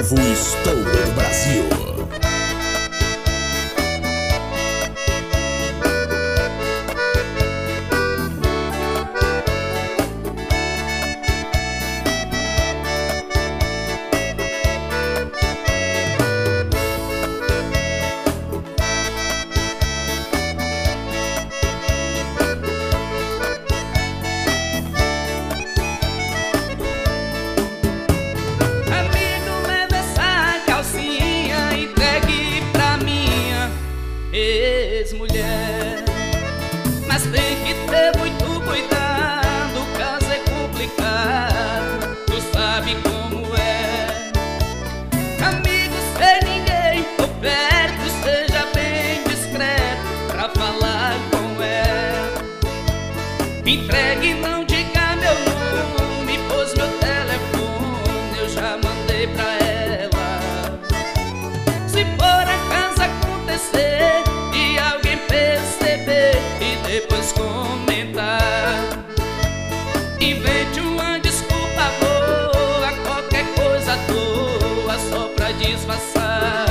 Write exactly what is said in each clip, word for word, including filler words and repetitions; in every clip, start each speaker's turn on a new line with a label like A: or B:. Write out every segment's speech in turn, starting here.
A: novo estouro do Brasil.
B: Mulher, mas tem que ter muito cuidado, o caso é complicado, tu sabe como é. Amigo, sem ninguém por perto, seja bem discreto pra falar com ela. Entregue, não diga meu nome, pois meu telefone eu já mandei pra ela. Se por acaso acontecer e alguém perceber e depois comentar, invente uma desculpa boa, qualquer coisa à toa, só pra disfarçar.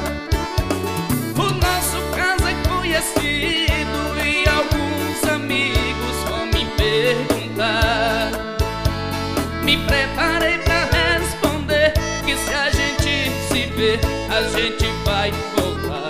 B: O nosso caso é conhecido e alguns amigos vão me perguntar. Me preparei pra responder que se a gente se ver, a gente vai voltar.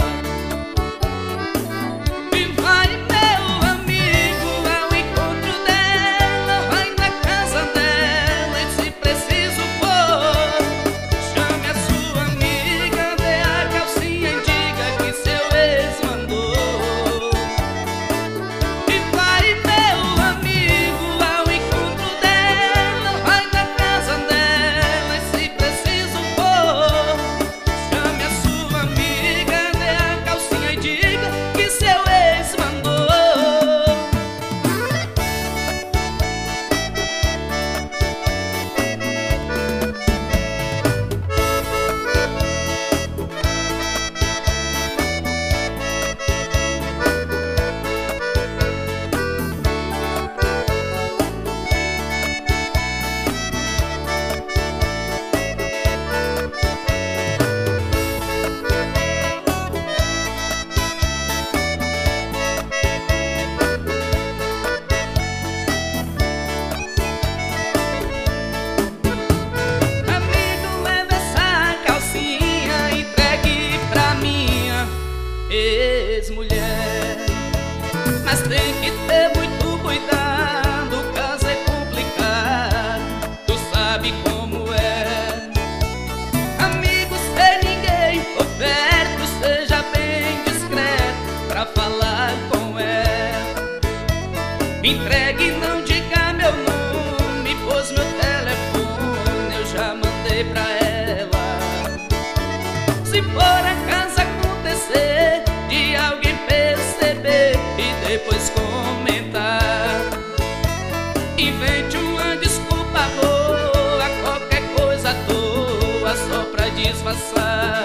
B: Ex-mulher, mas tem que ter muito cuidado, o caso é complicado, tu sabe como é. Amigo, sem ninguém por perto, seja bem discreto pra falar com ela. Entregue, não diga meu nome, pois meu telefone eu já mandei pra ela. Se por acaso acontecer de alguém perceber e depois comentar, invente uma desculpa boa, qualquer coisa à toa, só pra disfarçar.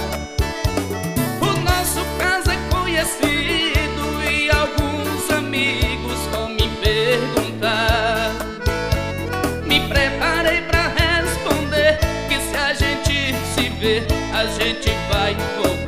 B: O nosso caso é conhecido e alguns amigos vão me perguntar. Me preparei pra responder que se a gente se ver, a gente vai voltar.